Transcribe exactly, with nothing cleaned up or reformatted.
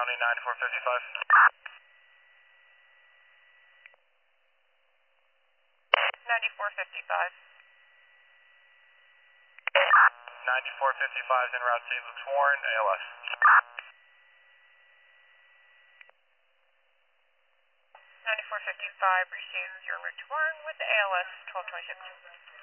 County ninety-four fifty-five. ninety-four fifty-five. ninety-four fifty-five is en route to Luke's Warren, A L S. ninety-four fifty-five received your route to Warren with the A L S twelve twenty-six.